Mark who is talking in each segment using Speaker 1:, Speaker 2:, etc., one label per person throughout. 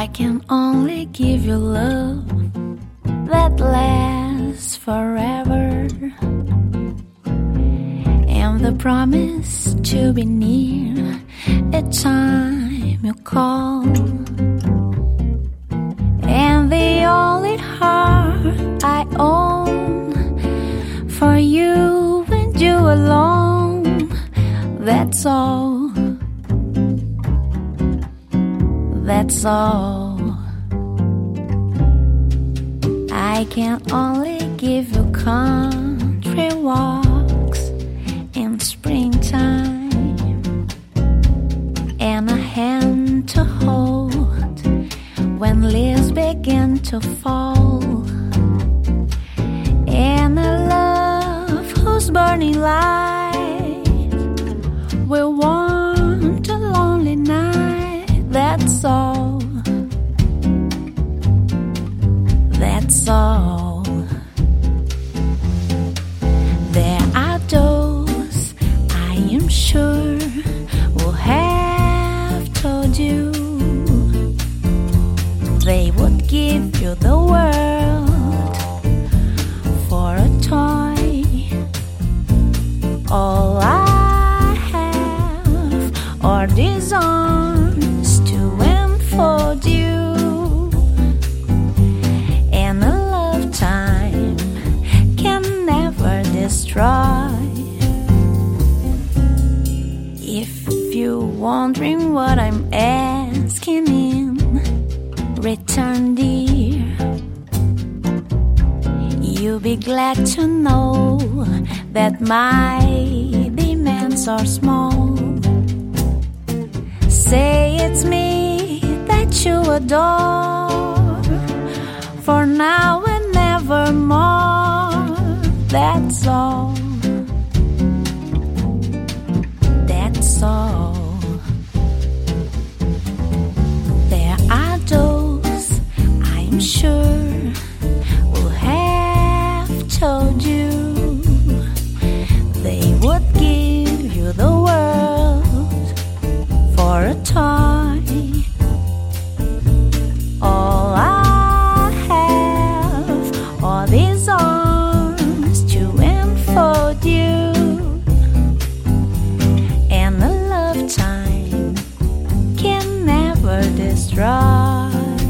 Speaker 1: I can only give you love that lasts forever, and the promise to be near each time you call, and the only heart I own for you and you alone. That's all. That's all. I can only give you country walks in springtime, and a hand to hold when leaves begin to fall, and a love whose burning light will warm the lonely night. That's all. That's all. There are those I am sure will have told you they would give you the world for a toy. All I have are these arms to enfold you, and a lifetime can never destroy. If you're wondering what I'm asking in return, dear, you'll be glad to know that my demands are small. Say it's me that you adore, for now and nevermore. That's all. That's all. There are those I'm sure will have told you they would give you the world for a toy. All I have are these arms to enfold you, and a lifetime can never destroy.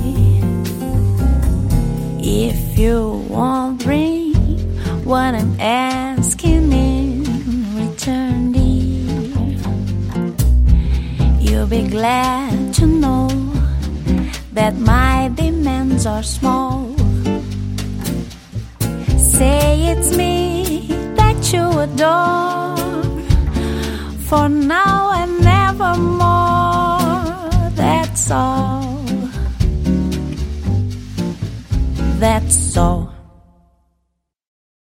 Speaker 1: If you're wondering what I'm asking in return, dear, you'll be glad to know that my demands are small. Say it's me that you adore, for now and nevermore. That's all.